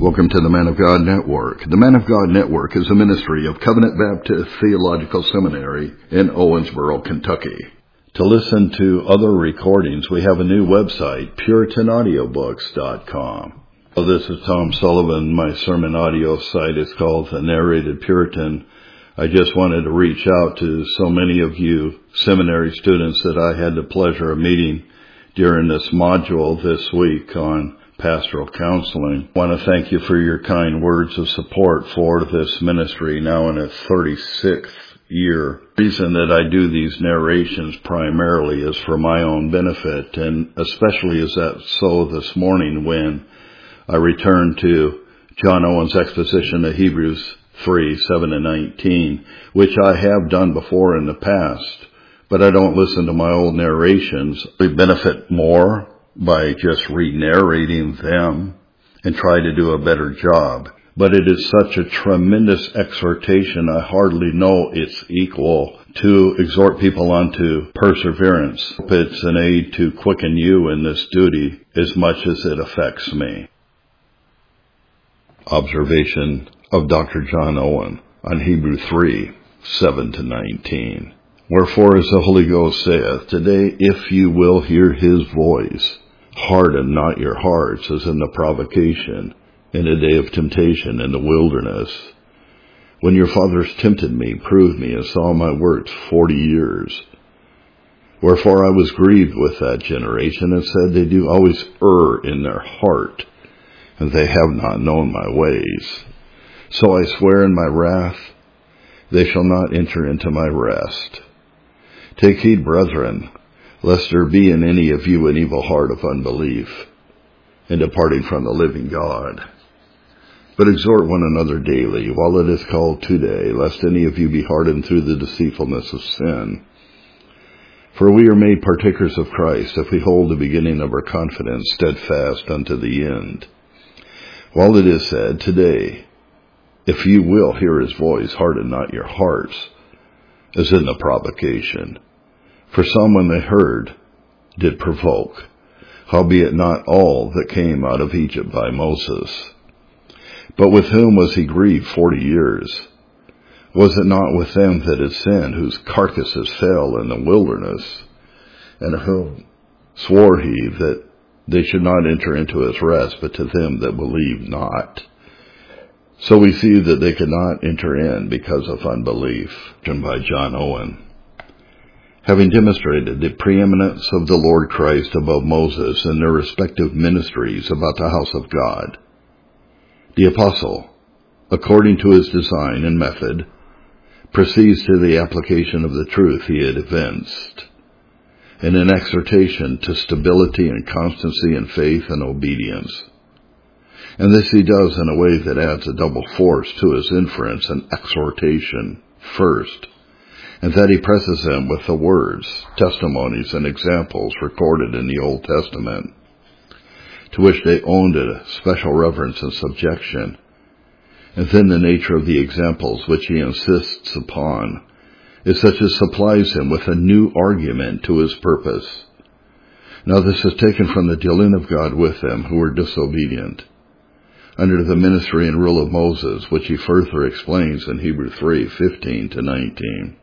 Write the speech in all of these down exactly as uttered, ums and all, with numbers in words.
Welcome to the Man of God Network. The Man of God Network is a ministry of Covenant Baptist Theological Seminary in Owensboro, Kentucky. To listen to other recordings, we have a new website, puritan audio books dot com. So this is Tom Sullivan. My sermon audio site is called The Narrated Puritan. I just wanted to reach out to so many of you seminary students that I had the pleasure of meeting during this module this week on pastoral counseling. I want to thank you for your kind words of support for this ministry now in its thirty-sixth year. The reason that I do these narrations primarily is for my own benefit, and especially is that so this morning when I return to John Owen's exposition of Hebrews three, seven and nineteen, which I have done before in the past, but I don't listen to my old narrations. They benefit more by just re-narrating them and try to do a better job. But it is such a tremendous exhortation, I hardly know its equal, to exhort people unto perseverance. It's an aid to quicken you in this duty as much as it affects me. Observation of Doctor John Owen on Hebrew three, seven to nineteen. Wherefore, as the Holy Ghost saith, today, if you will hear his voice, harden not your hearts as in the provocation, in a day of temptation in the wilderness, when your fathers tempted me, proved me, and saw my works forty years. Wherefore I was grieved with that generation, and said, they do always err in their heart, and they have not known my ways. So I swear in my wrath, they shall not enter into my rest. Take heed, brethren, lest there be in any of you an evil heart of unbelief, in departing from the living God. But exhort one another daily, while it is called today, lest any of you be hardened through the deceitfulness of sin. For we are made partakers of Christ, if we hold the beginning of our confidence steadfast unto the end. While it is said, today, if you will hear his voice, harden not your hearts, as in the provocation. For some, when they heard, did provoke, howbeit not all that came out of Egypt by Moses. But with whom was he grieved forty years? Was it not with them that had sinned, whose carcasses fell in the wilderness, and of whom swore he that they should not enter into his rest, but to them that believed not? So we see that they could not enter in because of unbelief. Written by John Owen. Having demonstrated the preeminence of the Lord Christ above Moses in their respective ministries about the house of God, the apostle, according to his design and method, proceeds to the application of the truth he had evinced, in an exhortation to stability and constancy in faith and obedience. And this he does in a way that adds a double force to his inference and exhortation first, and that he presses them with the words, testimonies, and examples recorded in the Old Testament, to which they owned a special reverence and subjection, and then the nature of the examples which he insists upon is such as supplies him with a new argument to his purpose. Now this is taken from the dealing of God with them who were disobedient, under the ministry and rule of Moses, which he further explains in Hebrew three, fifteen to nineteen.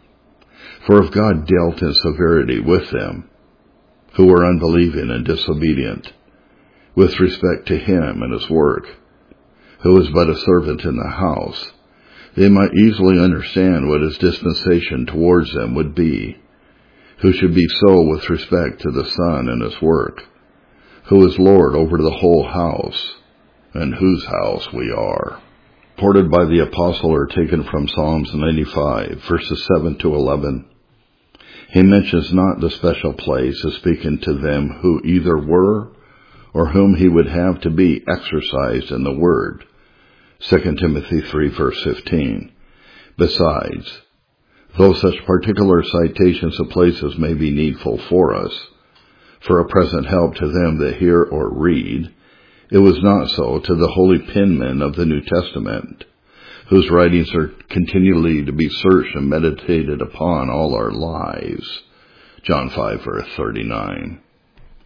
For if God dealt in severity with them, who were unbelieving and disobedient, with respect to him and his work, who was but a servant in the house, they might easily understand what his dispensation towards them would be, who should be so with respect to the Son and his work, who is Lord over the whole house, and whose house we are. Reported by the apostle are taken from Psalms ninety-five, verses seven to eleven. He mentions not the special place as speaking to them who either were or whom he would have to be exercised in the word. Second Timothy three, verse fifteen. Besides, though such particular citations of places may be needful for us, for a present help to them that hear or read, it was not so to the holy penmen of the New Testament, whose writings are continually to be searched and meditated upon all our lives. John five, verse thirty-nine.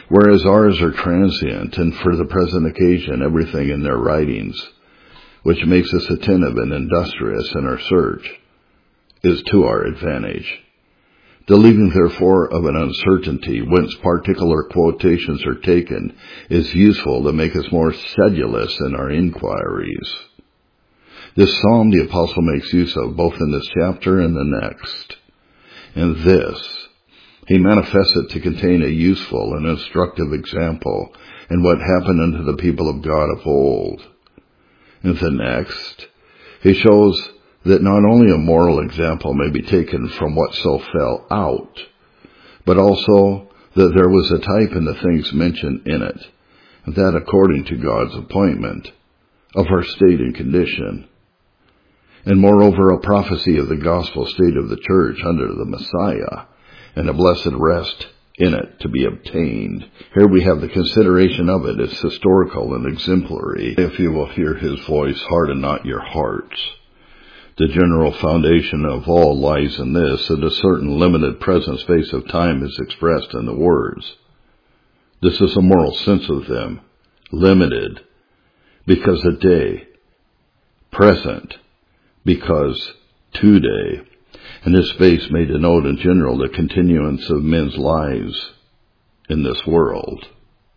whereas ours are transient, and for the present occasion everything in their writings, which makes us attentive and industrious in our search, is to our advantage. The leaving therefore of an uncertainty whence particular quotations are taken is useful to make us more sedulous in our inquiries. This psalm the apostle makes use of both in this chapter and the next. In this, he manifests it to contain a useful and instructive example in what happened unto the people of God of old. In the next, he shows that not only a moral example may be taken from what so fell out, but also that there was a type in the things mentioned in it, that according to God's appointment, of our state and condition, and moreover a prophecy of the gospel state of the church under the Messiah, and a blessed rest in it to be obtained. Here we have the consideration of it as historical and exemplary. If you will hear his voice, harden not your hearts. The general foundation of all lies in this, that a certain limited present space of time is expressed in the words. This is a moral sense of them, limited, because a day, present, because today, and this space may denote in general the continuance of men's lives in this world.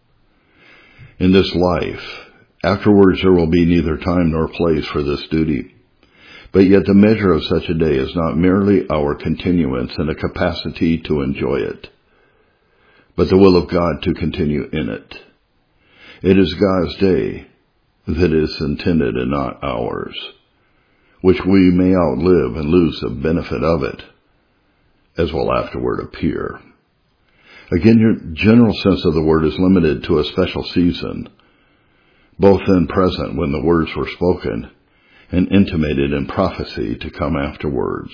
In this life, afterwards there will be neither time nor place for this duty. But yet the measure of such a day is not merely our continuance and a capacity to enjoy it, but the will of God to continue in it. It is God's day that is intended and not ours, which we may outlive and lose the benefit of it, as will afterward appear. Again, your general sense of the word is limited to a special season, both then present when the words were spoken, and intimated in prophecy to come afterwards.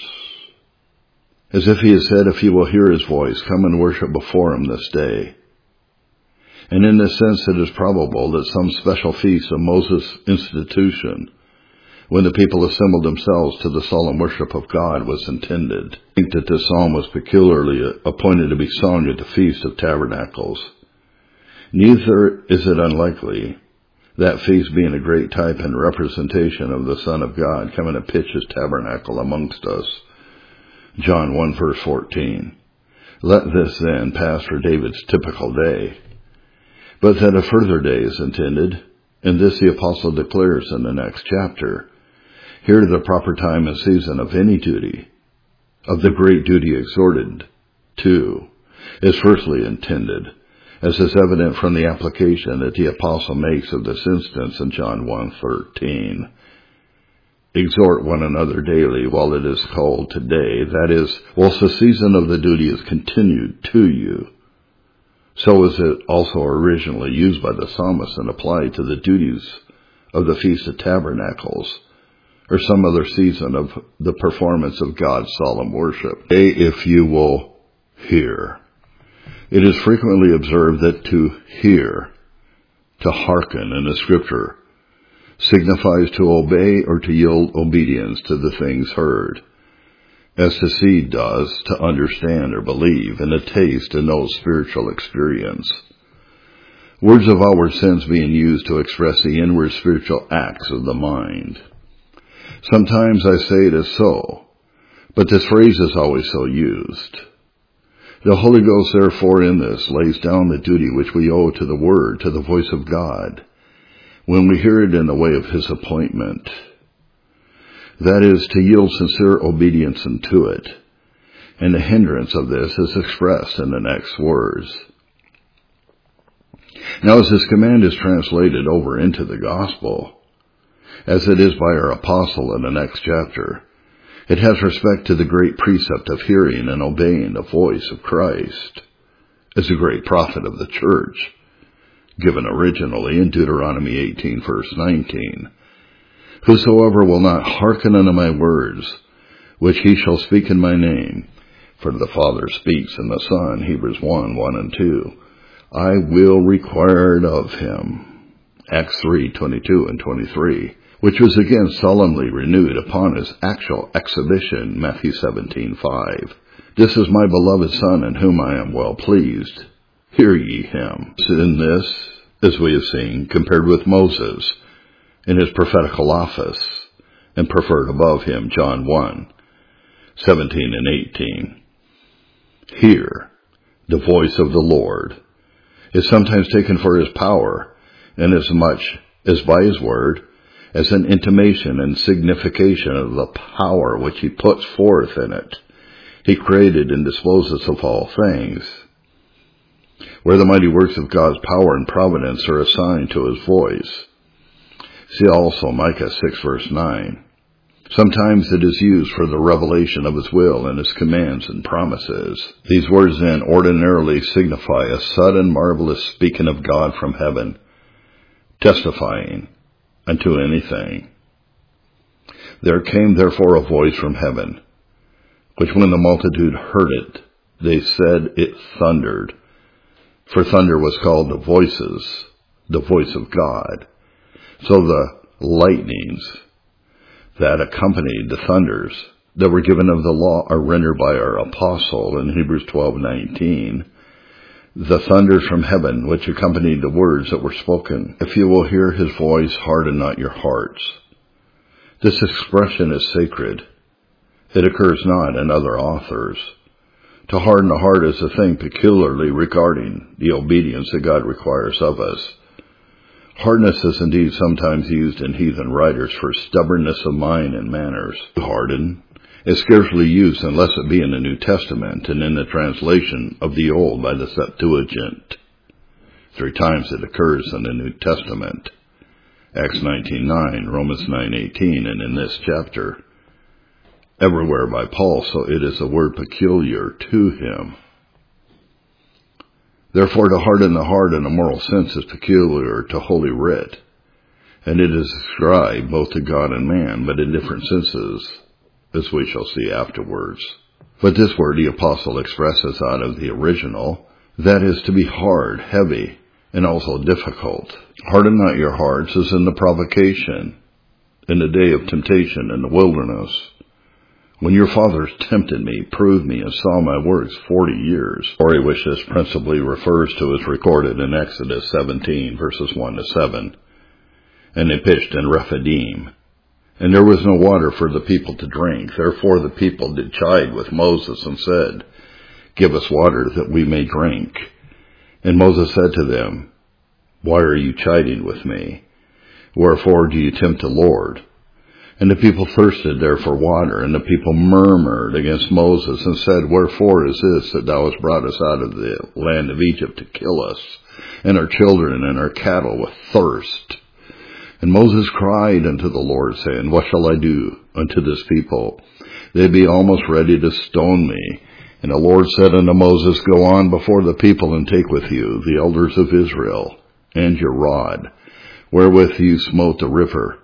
As if he has said, if you will hear his voice, come and worship before him this day. And in this sense it is probable that some special feast of Moses' institution, when the people assembled themselves to the solemn worship of God, was intended. I think that this psalm was peculiarly appointed to be sung at the Feast of Tabernacles. Neither is it unlikely, that feast being a great type and representation of the Son of God coming to pitch his tabernacle amongst us. John one verse fourteen. Let this then pass for David's typical day. But that a further day is intended, and this the apostle declares in the next chapter. Here the proper time and season of any duty, of the great duty exhorted to, is firstly intended, as is evident from the application that the apostle makes of this instance in John one thirteen. Exhort one another daily while it is called today, that is, whilst the season of the duty is continued to you. So is it also originally used by the psalmist and applied to the duties of the Feast of Tabernacles, or some other season of the performance of God's solemn worship. Hey, if you will hear. It is frequently observed that to hear, to hearken in the Scripture, signifies to obey or to yield obedience to the things heard, as to see does to understand or believe, and to taste and know spiritual experience. Words of outward sense being used to express the inward spiritual acts of the mind. Sometimes I say it is so, but this phrase is always so used. The Holy Ghost, therefore, in this lays down the duty which we owe to the Word, to the voice of God, when we hear it in the way of his appointment. That is, to yield sincere obedience unto it. And the hindrance of this is expressed in the next words. Now, as this command is translated over into the gospel, as it is by our apostle in the next chapter, it has respect to the great precept of hearing and obeying the voice of Christ, as a great prophet of the church, given originally in Deuteronomy eighteen, verse nineteen. Whosoever will not hearken unto my words, which he shall speak in my name, for the Father speaks in the Son, Hebrews one, one and two, I will require it of him, Acts three, twenty-two and twenty-three, which was again solemnly renewed upon his actual exhibition, Matthew seventeen, five. This is my beloved Son, in whom I am well pleased. hear ye him. In this, as we have seen, compared with Moses in his prophetical office, and preferred above him, John one, seventeen and eighteen. Hear, the voice of the Lord, is sometimes taken for his power, inasmuch as by his word, as an intimation and signification of the power which he puts forth in it. He created and disposes of all things. Where the mighty works of God's power and providence are assigned to his voice. See also Micah six verse nine. Sometimes it is used for the revelation of his will and his commands and promises. These words then ordinarily signify a sudden marvelous speaking of God from heaven, testifying unto anything. There came therefore a voice from heaven, which when the multitude heard it, they said it thundered. For thunder was called the voices, the voice of God. So the lightnings that accompanied the thunders that were given of the law are rendered by our apostle in Hebrews twelve nineteen. The thunders from heaven which accompanied the words that were spoken. If you will hear his voice, harden not your hearts. This expression is sacred. It occurs not in other authors. To harden the heart is a thing peculiarly regarding the obedience that God requires of us. Hardness is indeed sometimes used in heathen writers for stubbornness of mind and manners. Harden is scarcely used unless it be in the New Testament and in the translation of the Old by the Septuagint. Three times it occurs in the New Testament. Acts nineteen nine, Romans nine eighteen, and in this chapter. Everywhere by Paul, so it is a word peculiar to him. Therefore, to harden the heart in a moral sense is peculiar to Holy Writ, and it is ascribed both to God and man, but in different senses, as we shall see afterwards. But this word the apostle expresses out of the original, that is to be hard, heavy, and also difficult. Harden not your hearts as in the provocation, in the day of temptation in the wilderness, when your fathers tempted me, proved me, and saw my works forty years. Story which this principally refers to is recorded in Exodus seventeen, verses one to seven. And they pitched in Rephidim, and there was no water for the people to drink. Therefore the people did chide with Moses, and said, Give us water that we may drink. And Moses said to them, Why are you chiding with me? Wherefore do you tempt the Lord? And the people thirsted there for water, and the people murmured against Moses, and said, Wherefore is this that thou hast brought us out of the land of Egypt to kill us, and our children and our cattle with thirst? And Moses cried unto the Lord, saying, What shall I do unto this people? They be almost ready to stone me. And the Lord said unto Moses, Go on before the people, and take with you the elders of Israel, and your rod, wherewith you smote the river.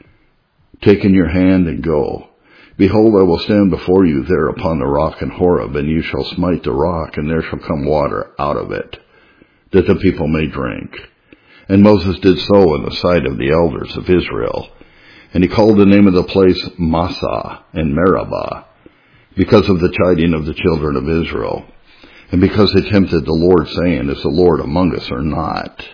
Take in your hand and go. Behold, I will stand before you there upon the rock in Horeb, and you shall smite the rock, and there shall come water out of it, that the people may drink. And Moses did so in the sight of the elders of Israel. And he called the name of the place Massah and Meribah, because of the chiding of the children of Israel, and because they tempted the Lord, saying, Is the Lord among us or not?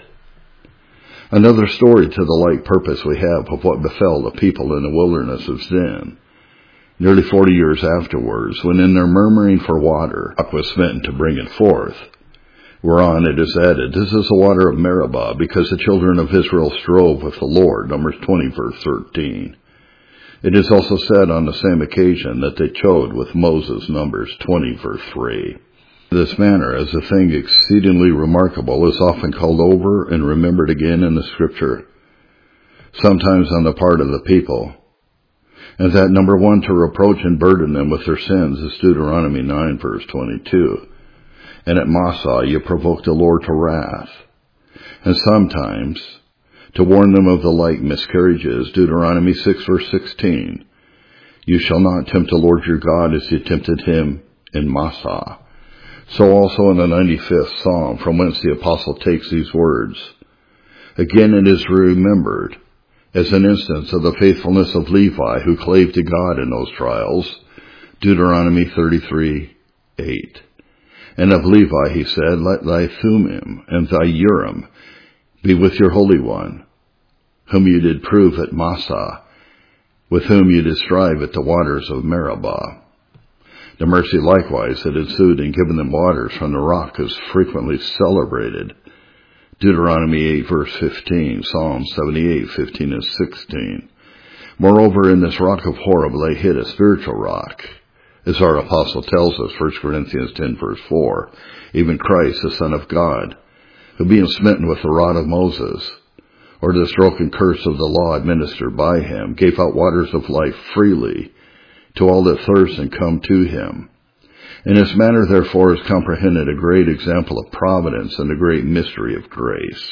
Another story to the like purpose we have of what befell the people in the wilderness of Zin. Nearly forty years afterwards, when in their murmuring for water, rock was smitten to bring it forth, whereon it is added, This is the water of Meribah, because the children of Israel strove with the Lord, Numbers twenty, verse thirteen. It is also said on the same occasion that they chode with Moses, Numbers twenty, verse three. This manner, as a thing exceedingly remarkable, is often called over and remembered again in the Scripture, sometimes on the part of the people. And that, number one, to reproach and burden them with their sins is Deuteronomy nine, verse twenty-two. And at Massah you provoked the Lord to wrath. And sometimes to warn them of the like miscarriages, Deuteronomy six, verse sixteen. You shall not tempt the Lord your God as you tempted him in Massah. So also in the ninety-fifth Psalm, from whence the apostle takes these words. Again it is remembered, as an instance of the faithfulness of Levi, who clave to God in those trials, Deuteronomy thirty-three, eight. And of Levi he said, Let thy Thummim and thy Urim be with your Holy One, whom you did prove at Massah, with whom you did strive at the waters of Meribah. The mercy likewise that ensued in giving them waters from the rock is frequently celebrated. Deuteronomy eight verse fifteen, Psalm seventy-eight, fifteen and sixteen. Moreover, in this rock of Horeb lay hid a spiritual rock, as our apostle tells us, First Corinthians ten verse four, even Christ, the Son of God, who being smitten with the rod of Moses, or the stroke and curse of the law administered by him, gave out waters of life freely to all that thirst and come to him. In this manner, therefore, is comprehended a great example of providence and a great mystery of grace.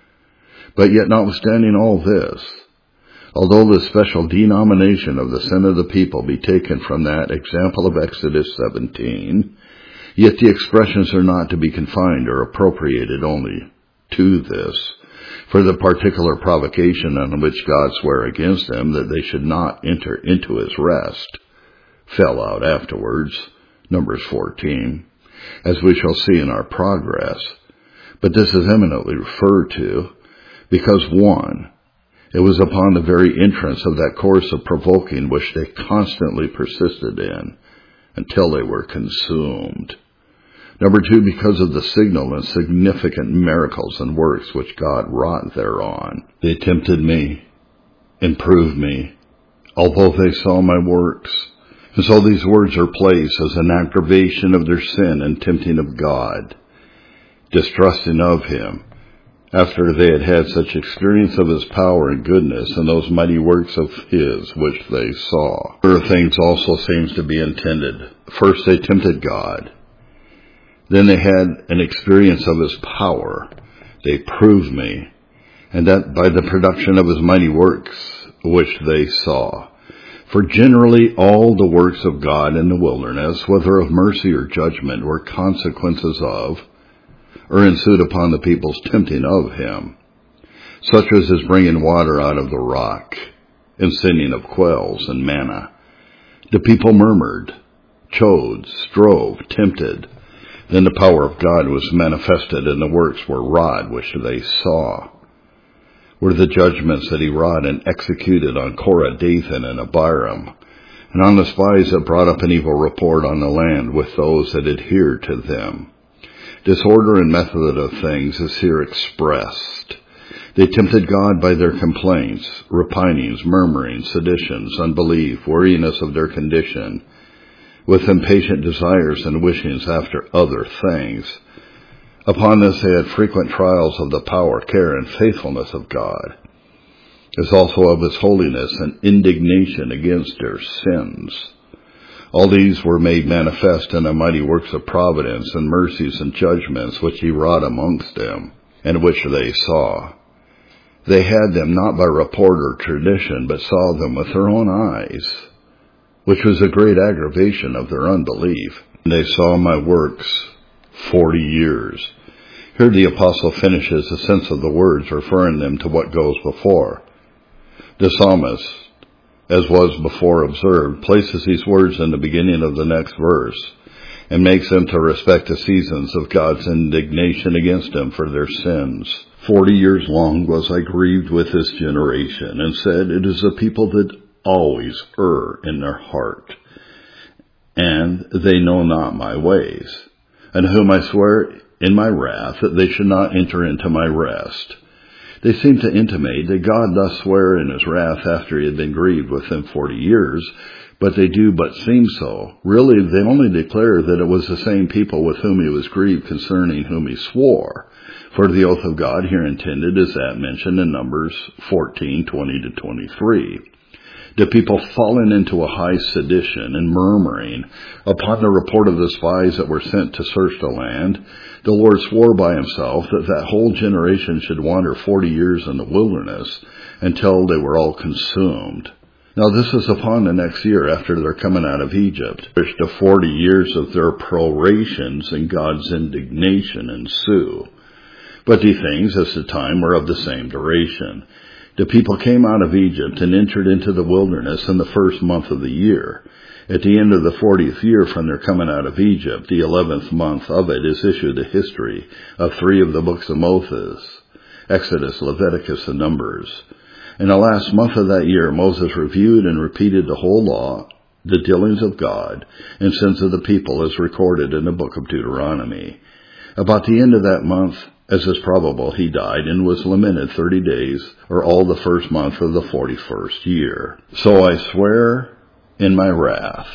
But yet, notwithstanding all this, although the special denomination of the sin of the people be taken from that example of Exodus seventeen, yet the expressions are not to be confined or appropriated only to this, for the particular provocation on which God sware against them that they should not enter into his rest fell out afterwards, Numbers fourteen, as we shall see in our progress. But this is eminently referred to because, one, it was upon the very entrance of that course of provoking which they constantly persisted in until they were consumed. Number two, because of the signal and significant miracles and works which God wrought thereon. They tempted me and proved me, although they saw my works. And so these words are placed as an aggravation of their sin and tempting of God, distrusting of him, after they had had such experience of his power and goodness and those mighty works of his which they saw. Other things also seems to be intended. First, they tempted God. Then they had an experience of his power. They proved me, and that by the production of his mighty works which they saw. For generally all the works of God in the wilderness, whether of mercy or judgment, were consequences of, or ensued upon the people's tempting of him, such as his bringing water out of the rock, and sending of quails and manna. The people murmured, chose, strove, tempted. Then the power of God was manifested, and the works were wrought which they saw, were the judgments that he wrought and executed on Korah, Dathan, and Abiram, and on the spies that brought up an evil report on the land with those that adhered to them. Disorder and method of things is here expressed. They tempted God by their complaints, repinings, murmurings, seditions, unbelief, weariness of their condition, with impatient desires and wishings after other things. Upon this they had frequent trials of the power, care, and faithfulness of God, as also of his holiness and indignation against their sins. All these were made manifest in the mighty works of providence and mercies and judgments which he wrought amongst them, and which they saw. They had them not by report or tradition, but saw them with their own eyes, which was a great aggravation of their unbelief. And they saw my works forty years. Here the apostle finishes the sense of the words, referring them to what goes before. The psalmist, as was before observed, places these words in the beginning of the next verse, and makes them to respect the seasons of God's indignation against them for their sins. Forty years long was I grieved with this generation, and said, it is a people that always err in their heart, and they know not my ways, and whom I swear in my wrath that they should not enter into my rest. They seem to intimate that God doth swear in his wrath after he had been grieved with them forty years, but they do but seem so. Really, they only declare that it was the same people with whom he was grieved concerning whom he swore. For the oath of God here intended is that mentioned in Numbers fourteen, twenty to twenty-three. The people fallen into a high sedition and murmuring upon the report of the spies that were sent to search the land, the Lord swore by himself that that whole generation should wander forty years in the wilderness until they were all consumed. Now this is upon the next year after their coming out of Egypt, which the forty years of their prorations and God's indignation ensue. But the things as the time were of the same duration. The people came out of Egypt and entered into the wilderness in the first month of the year. At the end of the fortieth year from their coming out of Egypt, the eleventh month of it is issued a history of three of the books of Moses, Exodus, Leviticus, and Numbers. In the last month of that year, Moses reviewed and repeated the whole law, the dealings of God, and sins of the people as recorded in the book of Deuteronomy. About the end of that month, as is probable, he died and was lamented thirty days, or all the first month of the forty-first year. So I swear in my wrath,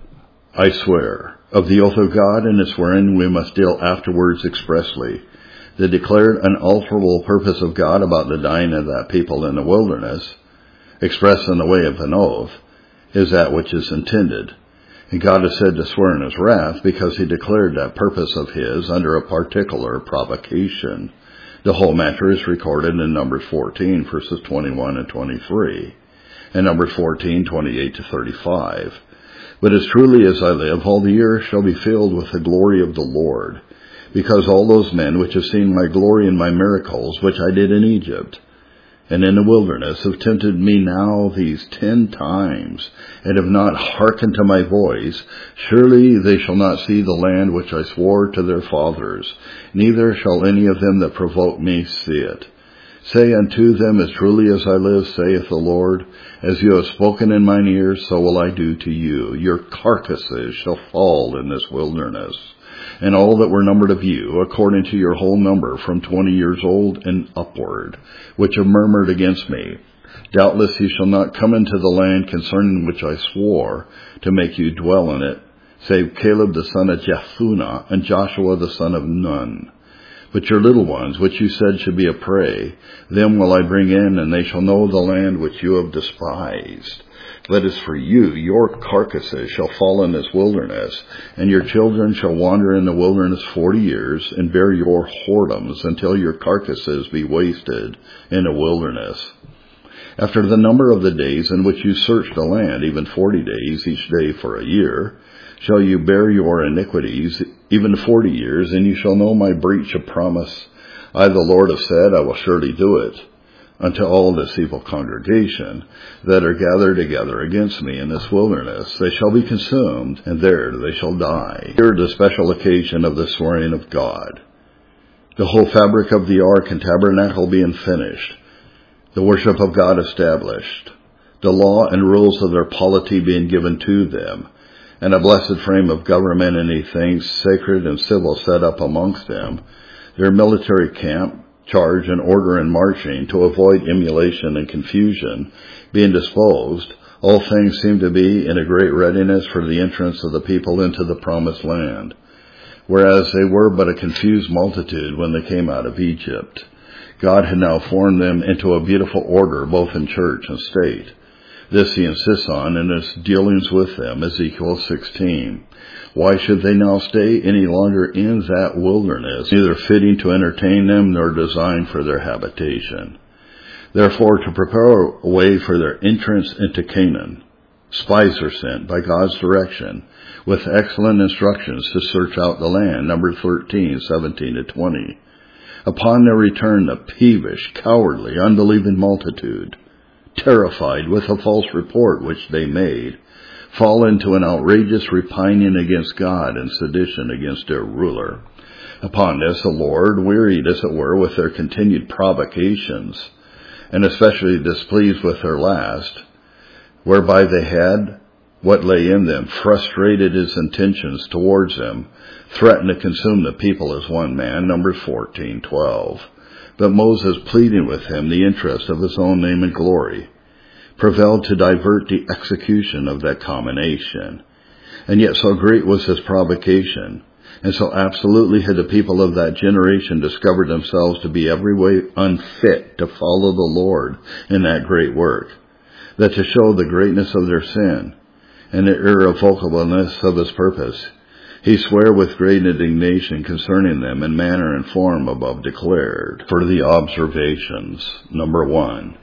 I swear, of the oath of God, and its wherein we must deal afterwards expressly, the declared unalterable purpose of God about the dying of that people in the wilderness, expressed in the way of an oath, is that which is intended. And God is said to swear in his wrath because he declared that purpose of his under a particular provocation. The whole matter is recorded in Numbers fourteen, verses twenty-one and twenty-three, and Numbers fourteen, twenty-eight to thirty-five. But as truly as I live, all the earth shall be filled with the glory of the Lord, because all those men which have seen my glory and my miracles, which I did in Egypt, and in the wilderness, have tempted me now these ten times, and have not hearkened to my voice, surely they shall not see the land which I swore to their fathers, neither shall any of them that provoke me see it. Say unto them, as truly as I live, saith the Lord, as you have spoken in mine ears, so will I do to you. Your carcasses shall fall in this wilderness, and all that were numbered of you, according to your whole number, from twenty years old and upward, which have murmured against me. Doubtless ye shall not come into the land concerning which I swore to make you dwell in it, save Caleb the son of Jephunneh, and Joshua the son of Nun. But your little ones, which you said should be a prey, them will I bring in, and they shall know the land which you have despised. But as for you, your carcasses shall fall in this wilderness, and your children shall wander in the wilderness forty years, and bear your whoredoms until your carcasses be wasted in the wilderness. After the number of the days in which you search the land, even forty days, each day for a year, shall you bear your iniquities, even forty years, and you shall know my breach of promise. I, the Lord, have said, I will surely do it. Unto all this evil congregation that are gathered together against me in this wilderness, they shall be consumed, and there they shall die. Here the special occasion of the swearing of God. The whole fabric of the ark and tabernacle being finished, the worship of God established, the law and rules of their polity being given to them, and a blessed frame of government and any things sacred and civil set up amongst them, their military camp, charge and order in marching, to avoid emulation and confusion, being disposed, all things seem to be in a great readiness for the entrance of the people into the promised land, whereas they were but a confused multitude when they came out of Egypt. God had now formed them into a beautiful order, both in church and state. This he insists on in his dealings with them, Ezekiel sixteen. Why should they now stay any longer in that wilderness, neither fitting to entertain them nor designed for their habitation? Therefore, to prepare a way for their entrance into Canaan, spies are sent by God's direction, with excellent instructions to search out the land, Numbers thirteen, seventeen to twenty. Upon their return, the peevish, cowardly, unbelieving multitude, terrified with a false report which they made, fall into an outrageous repining against God and sedition against their ruler. Upon this the Lord, wearied as it were with their continued provocations, and especially displeased with their last, whereby they had what lay in them, frustrated his intentions towards them, threatened to consume the people as one man, Numbers fourteen, twelve. But Moses, pleading with him the interest of his own name and glory, prevailed to divert the execution of that combination. And yet so great was his provocation, and so absolutely had the people of that generation discovered themselves to be every way unfit to follow the Lord in that great work, that to show the greatness of their sin and the irrevocableness of his purpose, he sware with great indignation concerning them in manner and form above declared. For the observations, number one.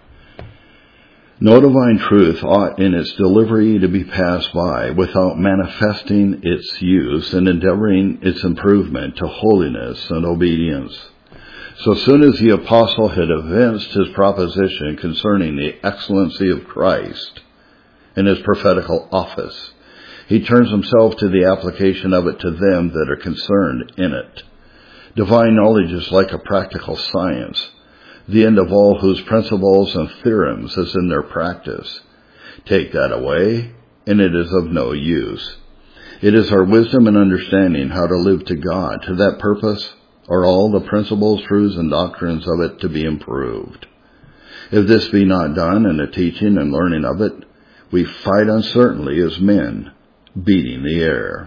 No divine truth ought in its delivery to be passed by without manifesting its use and endeavoring its improvement to holiness and obedience. So soon as the apostle had evinced his proposition concerning the excellency of Christ in his prophetical office, He turns himself to the application of it to them that are concerned in it. Divine knowledge is like a practical science, the end of all whose principles and theorems is in their practice. Take that away, and it is of no use. It is our wisdom and understanding how to live to God. To that purpose are all the principles, truths, and doctrines of it to be improved. If this be not done in the teaching and learning of it, we fight uncertainly as men, beating the air.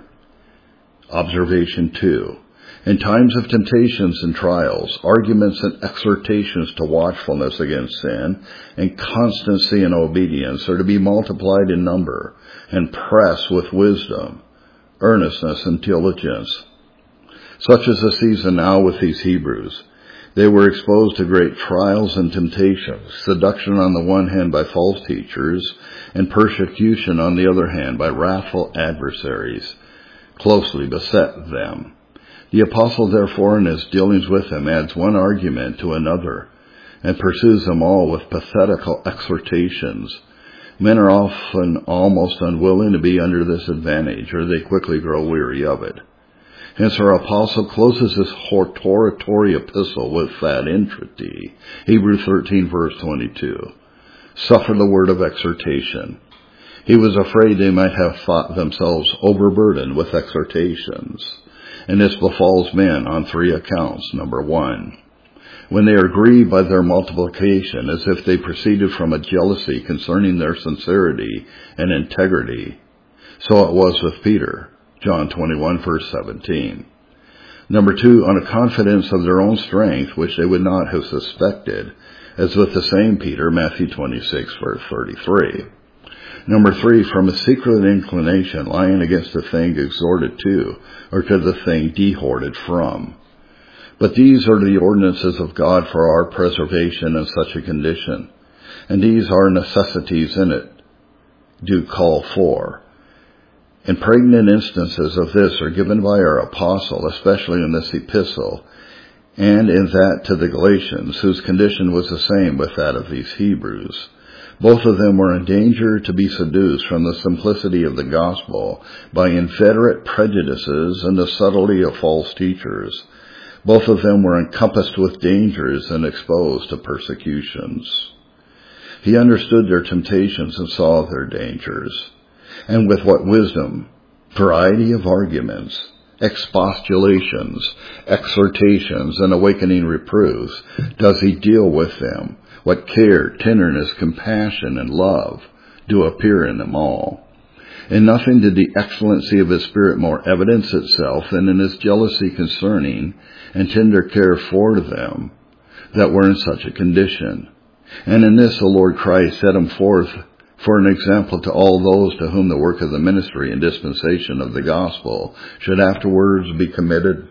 Observation two. In times of temptations and trials, arguments and exhortations to watchfulness against sin and constancy in obedience are to be multiplied in number and pressed with wisdom, earnestness, and diligence. Such is the season now with these Hebrews. They were exposed to great trials and temptations, seduction on the one hand by false teachers, and persecution on the other hand by wrathful adversaries, closely beset them. The apostle, therefore, in his dealings with them, adds one argument to another, and pursues them all with pathetical exhortations. Men are often almost unwilling to be under this advantage, or they quickly grow weary of it. Hence our apostle closes his hortatory epistle with that entreaty. Hebrews thirteen, verse twenty-two. Suffer the word of exhortation. He was afraid they might have thought themselves overburdened with exhortations. And this befalls men on three accounts. Number one, when they are grieved by their multiplication, as if they proceeded from a jealousy concerning their sincerity and integrity. So it was with Peter. John twenty-one, verse seventeen. Number two, on a confidence of their own strength, which they would not have suspected, as with the same Peter, Matthew twenty-six, verse thirty-three. Number three, from a secret inclination lying against the thing exhorted to, or to the thing dehorted from. But these are the ordinances of God for our preservation in such a condition, and these are necessities in it do call for. And pregnant instances of this are given by our apostle, especially in this epistle, and in that to the Galatians, whose condition was the same with that of these Hebrews. Both of them were in danger to be seduced from the simplicity of the gospel by inveterate prejudices and the subtlety of false teachers. Both of them were encompassed with dangers and exposed to persecutions. He understood their temptations and saw their dangers. And with what wisdom, variety of arguments, expostulations, exhortations, and awakening reproofs does he deal with them. What care, tenderness, compassion, and love do appear in them all. In nothing did the excellency of his spirit more evidence itself than in his jealousy concerning and tender care for them that were in such a condition. And in this the Lord Christ set him forth for an example to all those to whom the work of the ministry and dispensation of the gospel should afterwards be committed.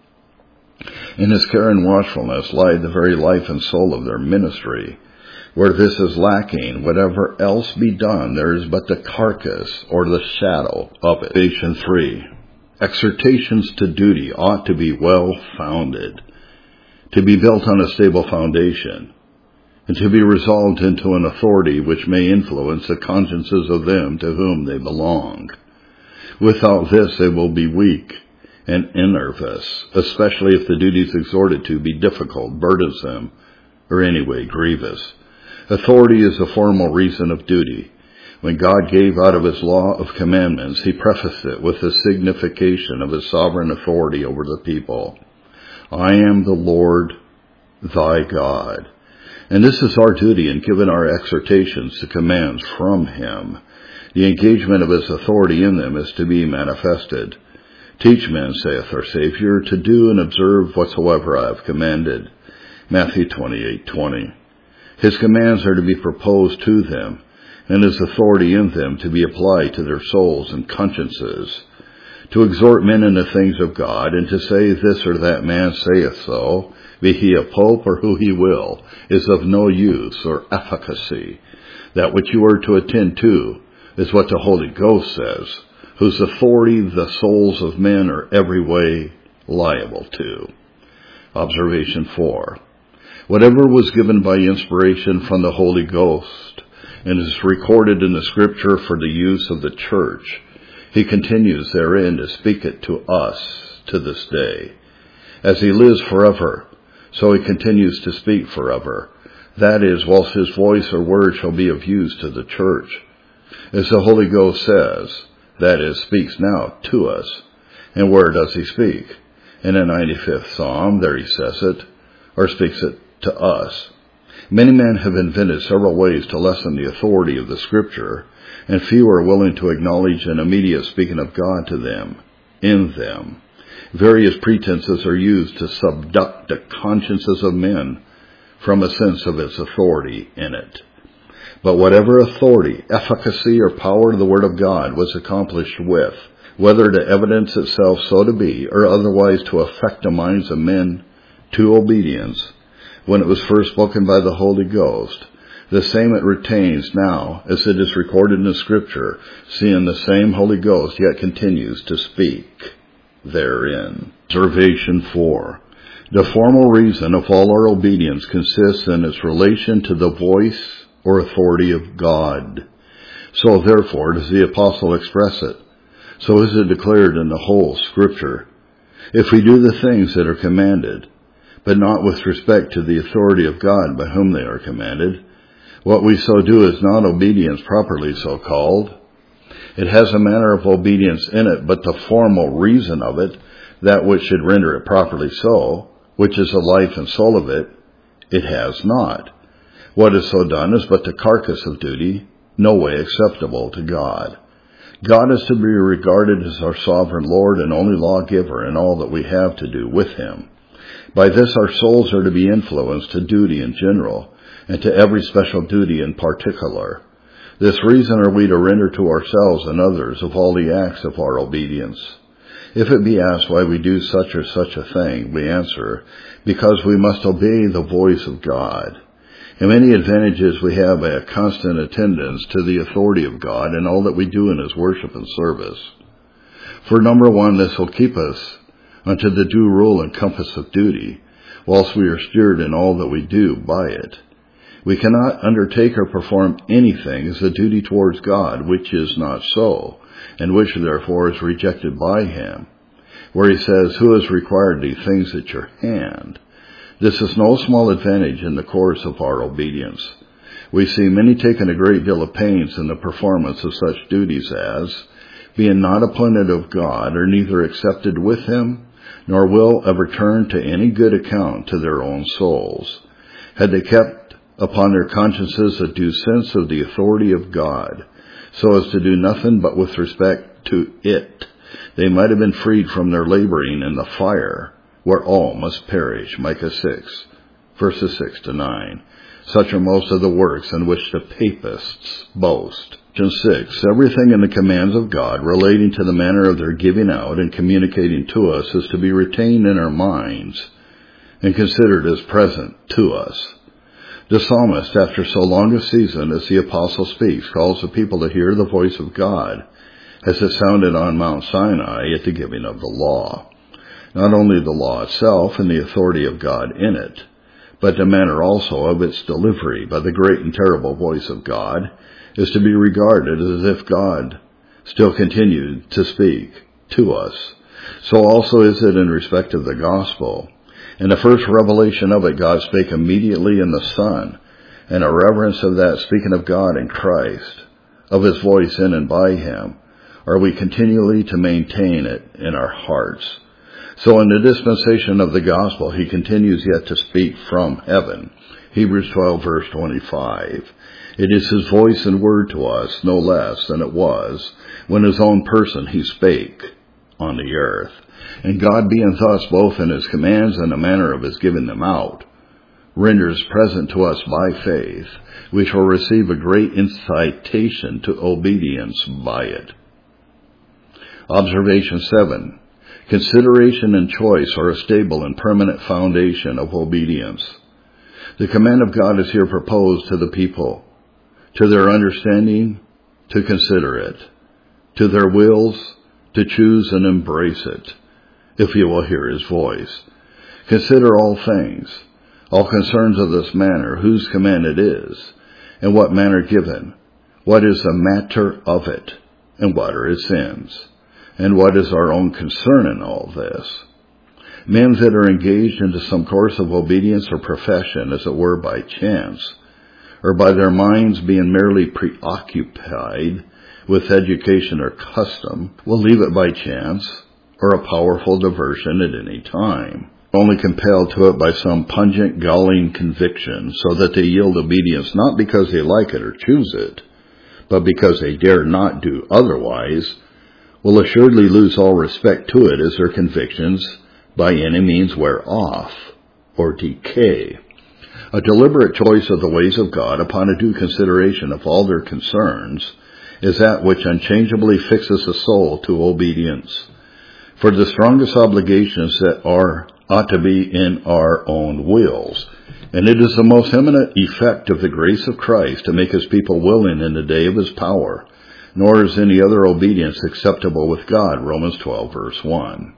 In his care and watchfulness lie the very life and soul of their ministry. Where this is lacking, whatever else be done, there is but the carcass or the shadow of it. Station three. Exhortations to duty ought to be well founded, to be built on a stable foundation, and to be resolved into an authority which may influence the consciences of them to whom they belong. Without this they will be weak and innervous, especially if the duties exhorted to be difficult, burdensome, or anyway grievous. Authority is the formal reason of duty. When God gave out of his law of commandments, he prefaced it with the signification of his sovereign authority over the people. I am the Lord thy God. And this is our duty in giving our exhortations to commands from him. The engagement of his authority in them is to be manifested. Teach men, saith our Savior, to do and observe whatsoever I have commanded. Matthew twenty-eight, twenty. His commands are to be proposed to them, and his authority in them to be applied to their souls and consciences. To exhort men in the things of God, and to say this or that man saith so, be he a pope or who he will, is of no use or efficacy. That which you are to attend to is what the Holy Ghost says, whose authority the souls of men are every way liable to. Observation four. Whatever was given by inspiration from the Holy Ghost and is recorded in the Scripture for the use of the church He continues therein to speak it to us to this day. As he lives forever, so he continues to speak forever. That is, whilst his voice or word shall be of use to the church. As the Holy Ghost says, that is, speaks now to us. And where does he speak? In the ninety-fifth Psalm, there he says it, or speaks it to us. Many men have invented several ways to lessen the authority of the Scripture, and few are willing to acknowledge an immediate speaking of God to them, in them. Various pretenses are used to subduct the consciences of men from a sense of its authority in it. But whatever authority, efficacy, or power the Word of God was accomplished with, whether to evidence itself so to be, or otherwise to affect the minds of men to obedience, when it was first spoken by the Holy Ghost, the same it retains now as it is recorded in the Scripture, seeing the same Holy Ghost yet continues to speak therein. Observation four. The formal reason of all our obedience consists in its relation to the voice or authority of God. So therefore does the apostle express it. So is it declared in the whole Scripture. If we do the things that are commanded, but not with respect to the authority of God by whom they are commanded, what we so do is not obedience properly so called. It has a manner of obedience in it, but the formal reason of it, that which should render it properly so, which is the life and soul of it, it has not. What is so done is but the carcass of duty, no way acceptable to God. God is to be regarded as our sovereign Lord and only lawgiver in all that we have to do with him. By this our souls are to be influenced to duty in general, and to every special duty in particular. This reason are we to render to ourselves and others of all the acts of our obedience. If it be asked why we do such or such a thing, we answer, because we must obey the voice of God. And many advantages we have by a constant attendance to the authority of God in all that we do in his worship and service. For number one, this will keep us unto the due rule and compass of duty, whilst we are steered in all that we do by it. We cannot undertake or perform anything as a duty towards God which is not so, and which therefore is rejected by him, where he says, who has required these things at your hand? This is no small advantage in the course of our obedience. We see many taking a great deal of pains in the performance of such duties as, being not appointed of God, are neither accepted with him, nor will ever turn to any good account to their own souls. Had they kept upon their consciences a due sense of the authority of God, so as to do nothing but with respect to it, they might have been freed from their laboring in the fire, where all must perish. Micah six, verses six to nine. Such are most of the works in which the papists boast. And six, everything in the commands of God relating to the manner of their giving out and communicating to us is to be retained in our minds and considered as present to us. The psalmist, after so long a season as the apostle speaks, calls the people to hear the voice of God as it sounded on Mount Sinai at the giving of the law. Not only the law itself and the authority of God in it, but the manner also of its delivery by the great and terrible voice of God is to be regarded as if God still continued to speak to us. So also is it in respect of the gospel. In the first revelation of it, God spake immediately in the Son, and a reverence of that speaking of God in Christ, of his voice in and by him, are we continually to maintain it in our hearts. So in the dispensation of the gospel, he continues yet to speak from heaven. Hebrews twelve, verse twenty-five. It is his voice and word to us, no less than it was, when his own person he spake on the earth. And God being thus both in his commands and the manner of his giving them out, renders present to us by faith, we shall receive a great incitation to obedience by it. Observation seven. Consideration and choice are a stable and permanent foundation of obedience. The command of God is here proposed to the people, to their understanding, to consider it, to their wills, to choose and embrace it, if you will hear his voice. Consider all things, all concerns of this manner, whose command it is, and what manner given, what is the matter of it, And what are his sins? And what is our own concern in all this? Men that are engaged into some course of obedience or profession, as it were by chance, or by their minds being merely preoccupied with education or custom, will leave it by chance or a powerful diversion at any time, only compelled to it by some pungent, galling conviction, so that they yield obedience not because they like it or choose it, but because they dare not do otherwise, will assuredly lose all respect to it as their convictions by any means wear off or decay. A deliberate choice of the ways of God upon a due consideration of all their concerns is that which unchangeably fixes the soul to obedience. For the strongest obligations that are ought to be in our own wills, and it is the most eminent effect of the grace of Christ to make his people willing in the day of his power, nor is any other obedience acceptable with God, Romans twelve, verse one.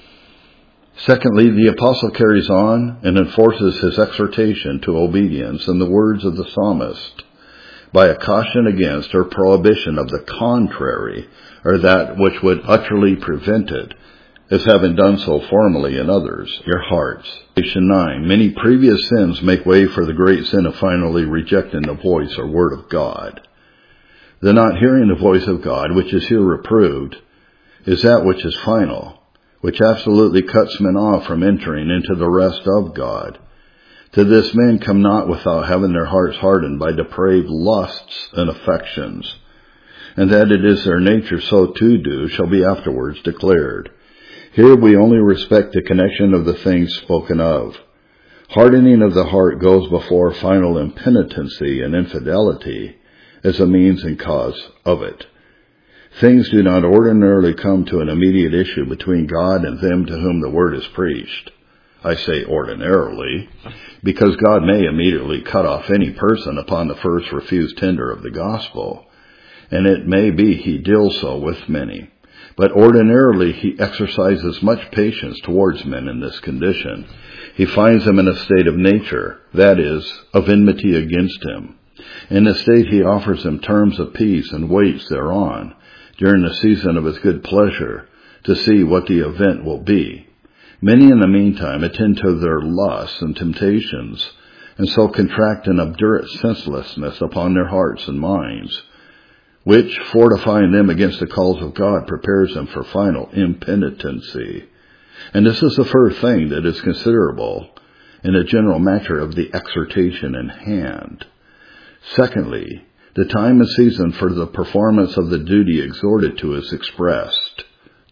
Secondly, the apostle carries on and enforces his exhortation to obedience in the words of the psalmist by a caution against or prohibition of the contrary, or that which would utterly prevent it, as having done so formerly in others, your hearts. Section nine. Many previous sins make way for the great sin of finally rejecting the voice or word of God. The not hearing the voice of God, which is here reproved, is that which is final, which absolutely cuts men off from entering into the rest of God. To this men come not without having their hearts hardened by depraved lusts and affections, and that it is their nature so to do shall be afterwards declared. Here we only respect the connection of the things spoken of. Hardening of the heart goes before final impenitency and infidelity as a means and cause of it. Things do not ordinarily come to an immediate issue between God and them to whom the word is preached. I say ordinarily, because God may immediately cut off any person upon the first refused tender of the gospel, and it may be he deals so with many. But ordinarily he exercises much patience towards men in this condition. He finds them in a state of nature, that is, of enmity against him. In a state he offers them terms of peace and waits thereon, during the season of his good pleasure, to see what the event will be. Many in the meantime attend to their lusts and temptations, and so contract an obdurate senselessness upon their hearts and minds, which, fortifying them against the calls of God, prepares them for final impenitency. And this is the first thing that is considerable in the general matter of the exhortation in hand. Secondly, the time and season for the performance of the duty exhorted to is expressed.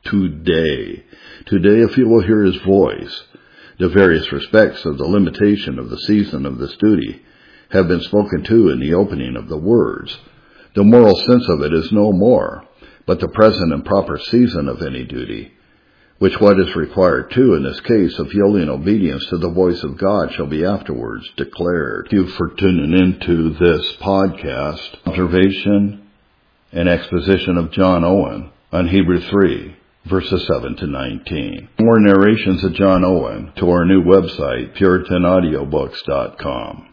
Today. Today, if you will hear his voice. The various respects of the limitation of the season of this duty have been spoken to in the opening of the words. The moral sense of it is no more, but the present and proper season of any duty, which what is required too in this case of yielding obedience to the voice of God shall be afterwards declared. Thank you for tuning into this podcast, observation and exposition of John Owen on Hebrews three, verses seven to nineteen. More narrations of John Owen to our new website, Puritan Audio Books dot com.